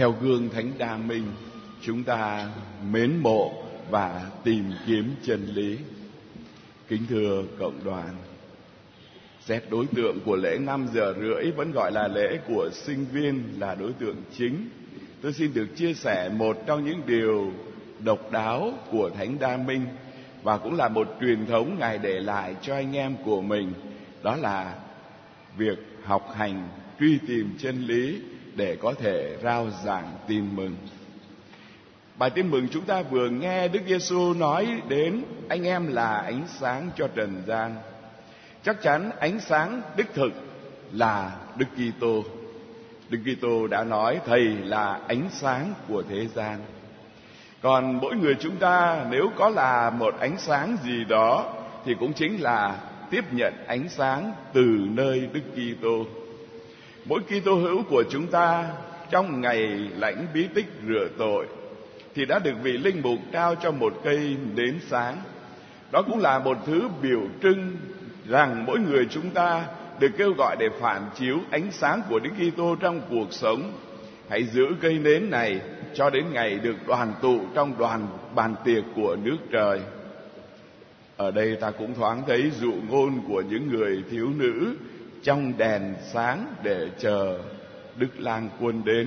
Theo gương Thánh Đa Minh, chúng ta mến mộ và tìm kiếm chân lý. Kính thưa cộng đoàn, xét đối tượng của lễ 5 giờ rưỡi vẫn gọi là lễ của sinh viên là đối tượng chính. Tôi xin được chia sẻ một trong những điều độc đáo của Thánh Đa Minh, và cũng là một truyền thống Ngài để lại cho anh em của mình. Đó là việc học hành, truy tìm chân lý để có thể rao giảng tin mừng. Bài tin mừng chúng ta vừa nghe Đức Giêsu nói đến anh em là ánh sáng cho trần gian. Chắc chắn ánh sáng đích thực là Đức Kitô. Đức Kitô đã nói Thầy là ánh sáng của thế gian. Còn mỗi người chúng ta nếu có là một ánh sáng gì đó thì cũng chính là tiếp nhận ánh sáng từ nơi Đức Kitô. Mỗi Kitô hữu của chúng ta trong ngày lãnh bí tích rửa tội thì đã được vị linh mục trao cho một cây nến sáng. Đó cũng là một thứ biểu trưng rằng mỗi người chúng ta được kêu gọi để phản chiếu ánh sáng của Đức Kitô trong cuộc sống. Hãy giữ cây nến này cho đến ngày được đoàn tụ trong bàn tiệc của nước trời. Ở đây ta cũng thoáng thấy dụ ngôn của những người thiếu nữ trong đèn sáng để chờ Đức Lang Quân đến.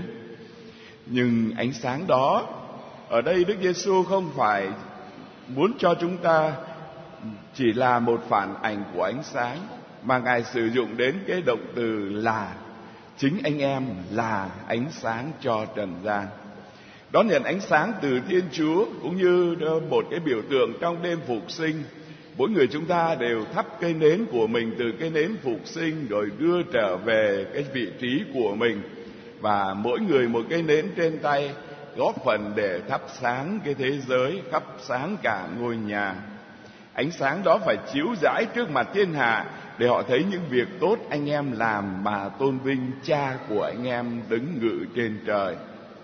Nhưng ánh sáng đó, ở đây Đức Giêsu không phải muốn cho chúng ta chỉ là một phản ảnh của ánh sáng, mà Ngài sử dụng đến cái động từ là chính anh em là ánh sáng cho trần gian. Đón nhận ánh sáng từ Thiên Chúa cũng như một cái biểu tượng trong đêm phục sinh. Mỗi người chúng ta đều thắp cây nến của mình từ cây nến phục sinh rồi đưa trở về cái vị trí của mình, và mỗi người một cây nến trên tay góp phần để thắp sáng cái thế giới, thắp sáng cả ngôi nhà. Ánh sáng đó phải chiếu rãi trước mặt thiên hạ để họ thấy những việc tốt anh em làm mà tôn vinh Cha của anh em đứng ngự trên trời.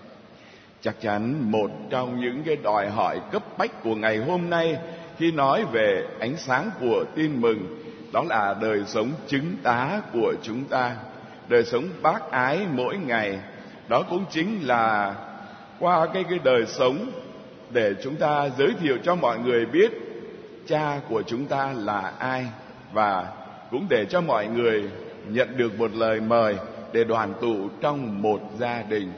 Chắc chắn một trong những cái đòi hỏi cấp bách của ngày hôm nay khi nói về ánh sáng của tin mừng, đó là đời sống chứng tá của chúng ta, đời sống bác ái mỗi ngày. Đó cũng chính là qua cái đời sống để chúng ta giới thiệu cho mọi người biết Cha của chúng ta là ai, và cũng để cho mọi người nhận được một lời mời để đoàn tụ trong một gia đình.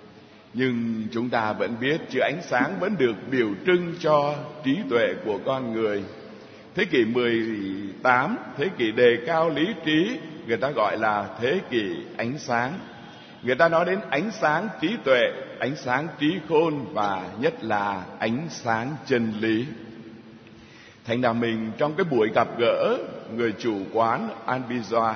Nhưng chúng ta vẫn biết chữ ánh sáng vẫn được biểu trưng cho trí tuệ của con người. Thế kỷ 18, thế kỷ đề cao lý trí, người ta gọi là thế kỷ ánh sáng. Người ta nói đến ánh sáng trí tuệ, ánh sáng trí khôn và nhất là ánh sáng chân lý. Thánh Đa Minh trong cái buổi gặp gỡ người chủ quán Anbizoa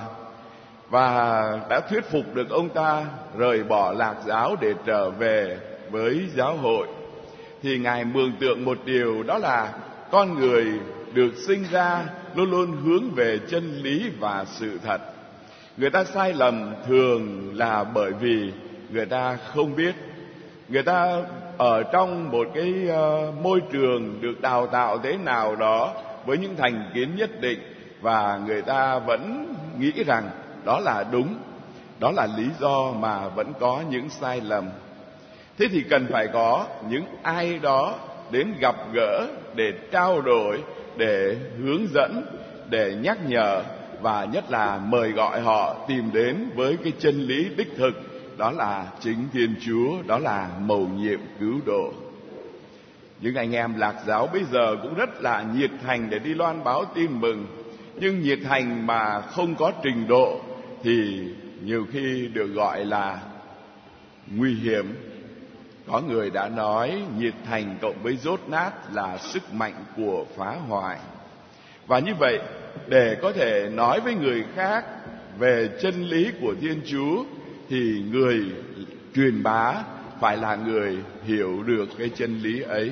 và đã thuyết phục được ông ta rời bỏ lạc giáo để trở về với giáo hội, thì Ngài mường tượng một điều, đó là con người được sinh ra luôn luôn hướng về chân lý và sự thật. Người ta sai lầm thường là bởi vì người ta không biết. Người ta ở trong một cái môi trường được đào tạo thế nào đó với những thành kiến nhất định, và người ta vẫn nghĩ rằng đó là đúng. Đó là lý do mà vẫn có những sai lầm. Thế thì cần phải có những ai đó đến gặp gỡ để trao đổi, để hướng dẫn, để nhắc nhở, và nhất là mời gọi họ tìm đến với cái chân lý đích thực, đó là chính Thiên Chúa, đó là mầu nhiệm cứu độ. Những anh em lạc giáo bây giờ cũng rất là nhiệt thành để đi loan báo tin mừng, nhưng nhiệt thành mà không có trình độ thì nhiều khi được gọi là nguy hiểm. Có người đã nói nhiệt thành cộng với dốt nát là sức mạnh của phá hoại. Và như vậy, để có thể nói với người khác về chân lý của Thiên Chúa thì người truyền bá phải là người hiểu được cái chân lý ấy.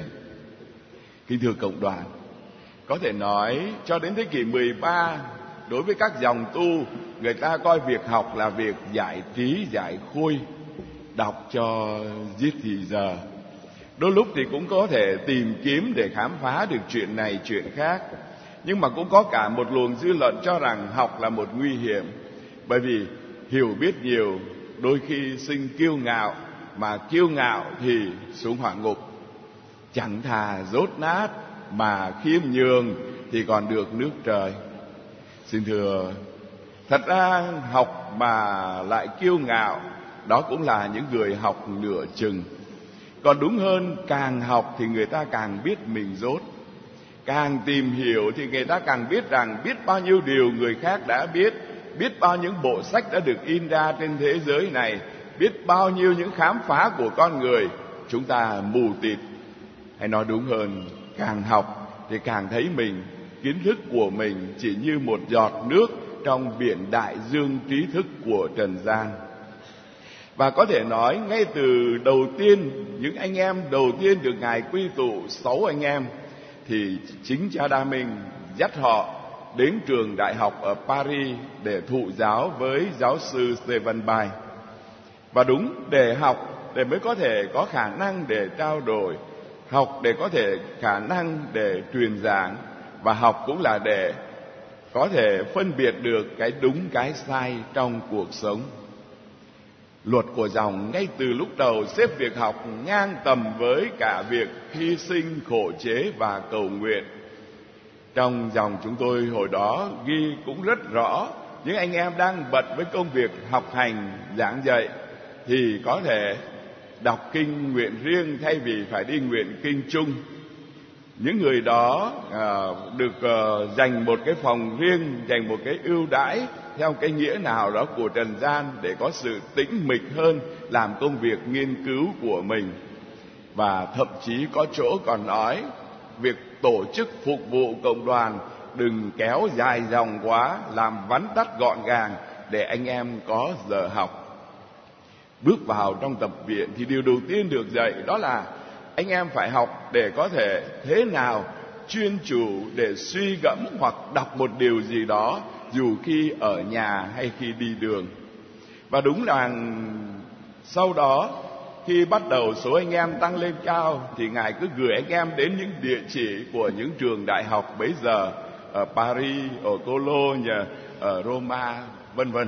Kính thưa cộng đoàn, có thể nói cho đến thế kỷ 13, đối với các dòng tu, người ta coi việc học là việc giải trí, giải khuây, đọc cho giết thì giờ. Đôi lúc thì cũng có thể tìm kiếm để khám phá được chuyện này chuyện khác. Nhưng mà cũng có cả một luồng dư luận cho rằng học là một nguy hiểm, bởi vì hiểu biết nhiều đôi khi sinh kiêu ngạo, mà kiêu ngạo thì xuống hỏa ngục. Chẳng thà dốt nát mà khiêm nhường thì còn được nước trời. Xin thưa, thật ra học mà lại kiêu ngạo, đó cũng là những người học nửa chừng. Còn đúng hơn, càng học thì người ta càng biết mình dốt. Càng tìm hiểu thì người ta càng biết rằng biết bao nhiêu điều người khác đã biết, biết bao những bộ sách đã được in ra trên thế giới này, biết bao nhiêu những khám phá của con người. Chúng ta mù tịt. Hay nói đúng hơn, càng học thì càng thấy mình, kiến thức của mình chỉ như một giọt nước trong biển đại dương trí thức của trần gian. Và có thể nói ngay từ đầu tiên, những anh em đầu tiên được Ngài quy tụ 6 anh em, thì chính cha Đa Minh dắt họ đến trường đại học ở Paris để thụ giáo với giáo sư Stephen Bay. Và đúng, để học để mới có thể có khả năng để trao đổi, học để có thể khả năng để truyền giảng, và học cũng là để có thể phân biệt được cái đúng cái sai trong cuộc sống. Luật của dòng ngay từ lúc đầu xếp việc học ngang tầm với cả việc hy sinh, khổ chế và cầu nguyện. Trong dòng chúng tôi hồi đó ghi cũng rất rõ, những anh em đang bận với công việc học hành, giảng dạy thì có thể đọc kinh nguyện riêng thay vì phải đi nguyện kinh chung. Những người đó được dành một cái phòng riêng, dành một cái ưu đãi theo cái nghĩa nào đó của trần gian để có sự tĩnh mịch hơn làm công việc nghiên cứu của mình. Và thậm chí có chỗ còn nói việc tổ chức phục vụ cộng đoàn đừng kéo dài dòng quá, làm vắn tắt gọn gàng để anh em có giờ học. Bước vào trong tập viện thì điều đầu tiên được dạy đó là anh em phải học để có thể thế nào chuyên chủ để suy gẫm hoặc đọc một điều gì đó, dù khi ở nhà hay khi đi đường. Và đúng là sau đó, khi bắt đầu số anh em tăng lên cao thì Ngài cứ gửi anh em đến những địa chỉ của những trường đại học bấy giờ, ở Paris, ở Cologne, ở Roma, vân vân.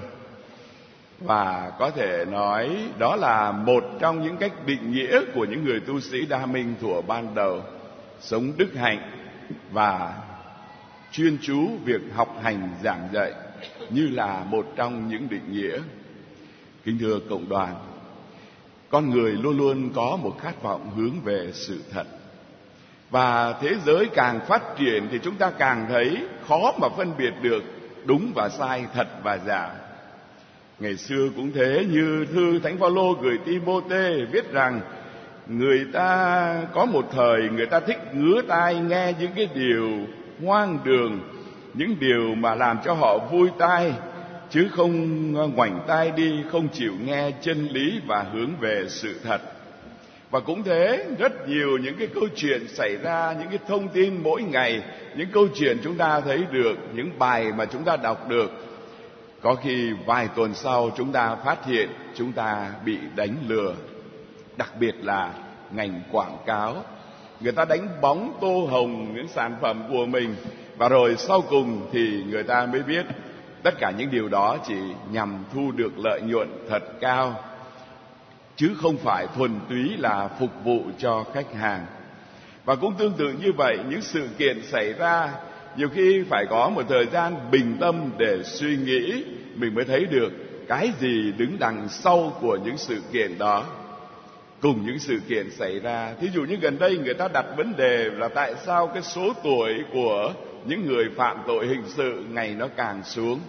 Và có thể nói đó là một trong những cách định nghĩa của những người tu sĩ Đa Minh thuở ban đầu, sống đức hạnh và chuyên chú việc học hành giảng dạy như là một trong những định nghĩa. Kính thưa cộng đoàn, con người luôn luôn có một khát vọng hướng về sự thật. Và thế giới càng phát triển thì chúng ta càng thấy khó mà phân biệt được đúng và sai, thật và giả. Ngày xưa cũng thế, như thư Thánh Phaolô gửi Ti-mô-thê viết rằng người ta có một thời người ta thích ngứa tai nghe những cái điều hoang đường, những điều mà làm cho họ vui tai, chứ không ngoảnh tai đi, không chịu nghe chân lý và hướng về sự thật. Và cũng thế, rất nhiều những cái câu chuyện xảy ra, những cái thông tin mỗi ngày, những câu chuyện chúng ta thấy được, những bài mà chúng ta đọc được, có khi vài tuần sau chúng ta phát hiện chúng ta bị đánh lừa. Đặc biệt là ngành quảng cáo, người ta đánh bóng tô hồng những sản phẩm của mình, và rồi sau cùng thì người ta mới biết tất cả những điều đó chỉ nhằm thu được lợi nhuận thật cao, chứ không phải thuần túy là phục vụ cho khách hàng. Và cũng tương tự như vậy, những sự kiện xảy ra nhiều khi phải có một thời gian bình tâm để suy nghĩ, mình mới thấy được cái gì đứng đằng sau của những sự kiện đó. Cùng những sự kiện xảy ra, thí dụ như gần đây người ta đặt vấn đề là tại sao cái số tuổi của những người phạm tội hình sự ngày nó càng xuống.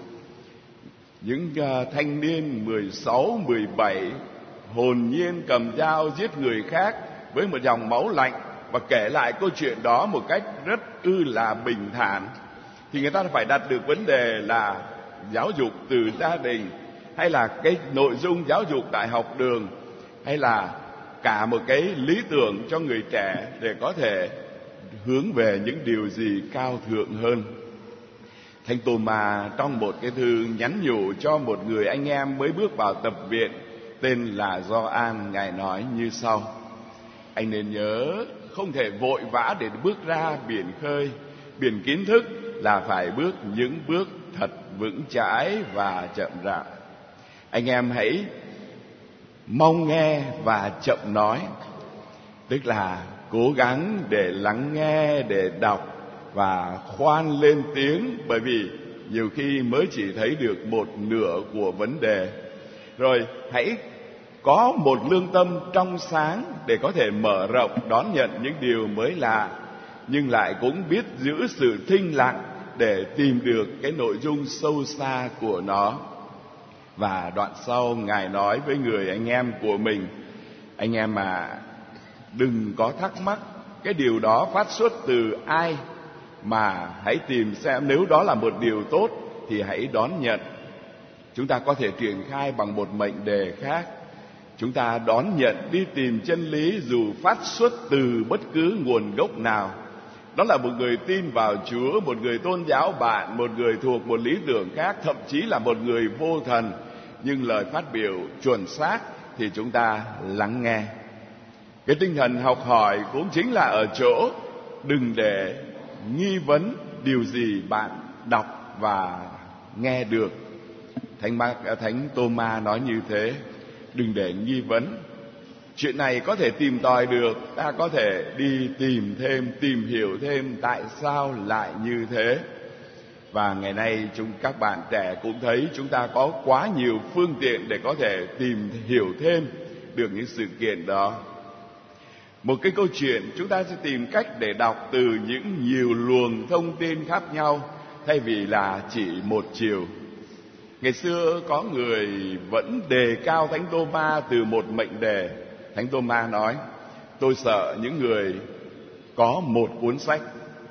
Những thanh niên 16, 17 hồn nhiên cầm dao giết người khác với một dòng máu lạnh và kể lại câu chuyện đó một cách rất là bình thản, thì người ta phải đặt được vấn đề là giáo dục từ gia đình, hay là cái nội dung giáo dục tại học đường, hay là cả một cái lý tưởng cho người trẻ để có thể hướng về những điều gì cao thượng hơn. Thánh Tô-ma trong một cái thư nhắn nhủ cho một người anh em mới bước vào tập viện tên là Gioan, Ngài nói như sau: anh nên nhớ, không thể vội vã để bước ra biển khơi. Biển kiến thức là phải bước những bước thật vững chãi và chậm rãi. Anh em hãy Mong nghe và chậm nói, tức là cố gắng để lắng nghe, để đọc và khoan lên tiếng, bởi vì nhiều khi mới chỉ thấy được một nửa của vấn đề. Rồi hãy có một lương tâm trong sáng để có thể mở rộng đón nhận những điều mới lạ, nhưng lại cũng biết giữ sự thinh lặng để tìm được cái nội dung sâu xa của nó. Và đoạn sau Ngài nói với người anh em của mình: anh em đừng có thắc mắc cái điều đó phát xuất từ ai, mà hãy tìm xem nếu đó là một điều tốt thì hãy đón nhận. Chúng ta có thể triển khai bằng một mệnh đề khác: chúng ta đón nhận đi tìm chân lý dù phát xuất từ bất cứ nguồn gốc nào. Đó là một người tin vào Chúa, một người tôn giáo bạn, một người thuộc một lý tưởng khác, thậm chí là một người vô thần, nhưng lời phát biểu chuẩn xác thì chúng ta lắng nghe. Cái tinh thần học hỏi cũng chính là ở chỗ đừng để nghi vấn điều gì bạn đọc và nghe được. Thánh Tô-ma nói như thế: đừng để nghi vấn. Chuyện này có thể tìm tòi được, ta có thể đi tìm thêm, tìm hiểu thêm tại sao lại như thế. Và ngày nay các bạn trẻ cũng thấy chúng ta có quá nhiều phương tiện để có thể tìm hiểu thêm được những sự kiện đó. Một cái câu chuyện chúng ta sẽ tìm cách để đọc từ những nhiều luồng thông tin khác nhau, thay vì là chỉ một chiều. Ngày xưa có người vẫn đề cao Thánh Tô-ma từ một mệnh đề. Thánh Tô-ma nói: tôi sợ những người có một cuốn sách.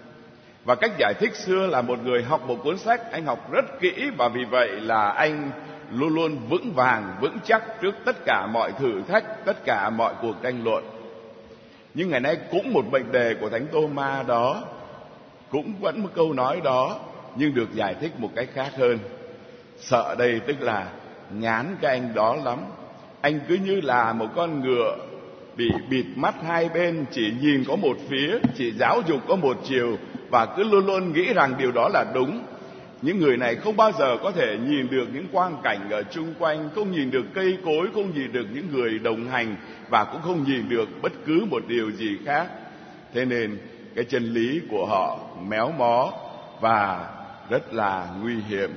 Và cách giải thích xưa là một người học một cuốn sách, anh học rất kỹ, và vì vậy là anh luôn luôn vững vàng, vững chắc trước tất cả mọi thử thách, tất cả mọi cuộc tranh luận. Nhưng ngày nay cũng một mệnh đề của Thánh Tô-ma đó, cũng vẫn một câu nói đó, nhưng được giải thích một cách khác hơn. Sợ đây tức là ngán cái anh đó lắm. Anh cứ như là một con ngựa bị bịt mắt hai bên, chỉ nhìn có một phía, chỉ giáo dục có một chiều, và cứ luôn luôn nghĩ rằng điều đó là đúng. Những người này không bao giờ có thể nhìn được những quang cảnh ở chung quanh, không nhìn được cây cối, không nhìn được những người đồng hành, và cũng không nhìn được bất cứ một điều gì khác. Thế nên cái chân lý của họ méo mó và rất là nguy hiểm.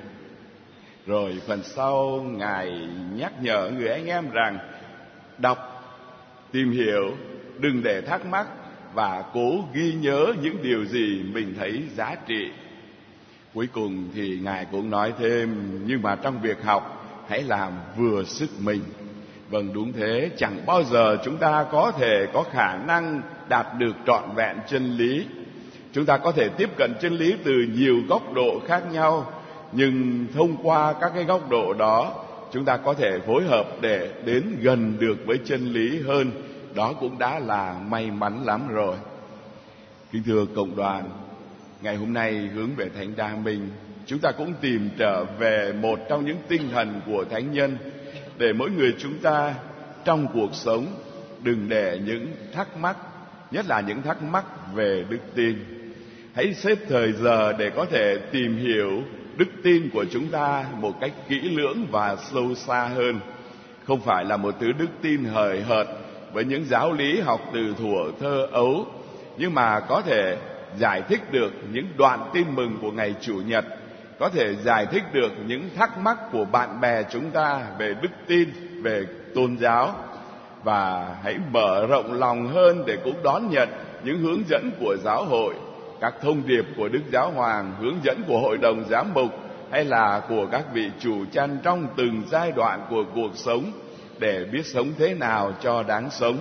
Rồi phần sau Ngài nhắc nhở người anh em rằng đọc, tìm hiểu, đừng để thắc mắc, và cố ghi nhớ những điều gì mình thấy giá trị. Cuối cùng thì Ngài cũng nói thêm: nhưng mà trong việc học hãy làm vừa sức mình. Vâng, đúng thế, chẳng bao giờ chúng ta có thể có khả năng đạt được trọn vẹn chân lý. Chúng ta có thể tiếp cận chân lý từ nhiều góc độ khác nhau, nhưng thông qua các cái góc độ đó, chúng ta có thể phối hợp để đến gần được với chân lý hơn. Đó cũng đã là may mắn lắm rồi. Kính thưa cộng đoàn, ngày hôm nay hướng về Thánh Đa Minh, chúng ta cũng tìm trở về một trong những tinh thần của Thánh Nhân, để mỗi người chúng ta trong cuộc sống đừng để những thắc mắc, nhất là những thắc mắc về đức tin. Hãy xếp thời giờ để có thể tìm hiểu đức tin của chúng ta một cách kỹ lưỡng và sâu xa hơn. Không phải là một thứ đức tin hời hợt với những giáo lý học từ thuở thơ ấu, nhưng mà có thể giải thích được những đoạn tin mừng của ngày Chủ nhật, có thể giải thích được những thắc mắc của bạn bè chúng ta về đức tin, về tôn giáo. Và hãy mở rộng lòng hơn để cũng đón nhận những hướng dẫn của giáo hội, các thông điệp của Đức Giáo Hoàng, hướng dẫn của Hội đồng Giám mục, hay là của các vị chủ chăn trong từng giai đoạn của cuộc sống, để biết sống thế nào cho đáng sống.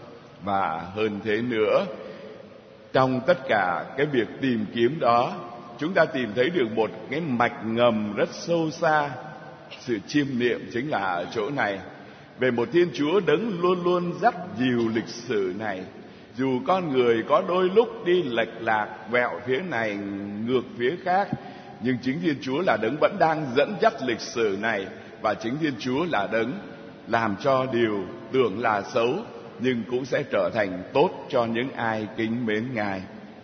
Và hơn thế nữa, trong tất cả cái việc tìm kiếm đó, chúng ta tìm thấy được một cái mạch ngầm rất sâu xa. Sự chiêm niệm chính là ở chỗ này, về một Thiên Chúa đấng luôn luôn dắt dìu lịch sử này. Dù con người có đôi lúc đi lệch lạc, vẹo phía này ngược phía khác, nhưng chính Thiên Chúa là đấng vẫn đang dẫn dắt lịch sử này, và chính Thiên Chúa là đấng làm cho điều tưởng là xấu nhưng cũng sẽ trở thành tốt cho những ai kính mến Ngài.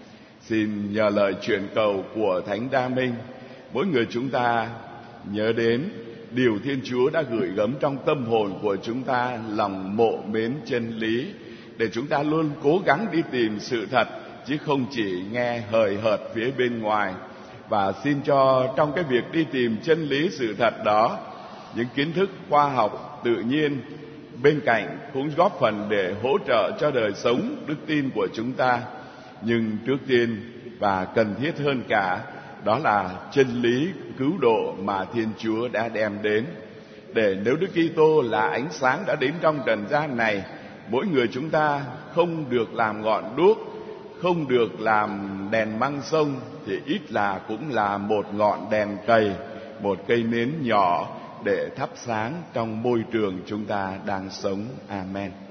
Xin nhờ lời truyền cầu của Thánh Đa Minh, mỗi người chúng ta nhớ đến điều Thiên Chúa đã gửi gắm trong tâm hồn của chúng ta, lòng mộ mến chân lý, để chúng ta luôn cố gắng đi tìm sự thật, chứ không chỉ nghe hời hợt phía bên ngoài. Và xin cho trong cái việc đi tìm chân lý sự thật đó, những kiến thức khoa học tự nhiên bên cạnh cũng góp phần để hỗ trợ cho đời sống đức tin của chúng ta. Nhưng trước tiên và cần thiết hơn cả, đó là chân lý cứu độ mà Thiên Chúa đã đem đến. Để nếu Đức Kitô là ánh sáng đã đến trong trần gian này, mỗi người chúng ta không được làm ngọn đuốc, không được làm đèn măng sông, thì ít là cũng là một ngọn đèn cầy, một cây nến nhỏ để thắp sáng trong môi trường chúng ta đang sống. Amen.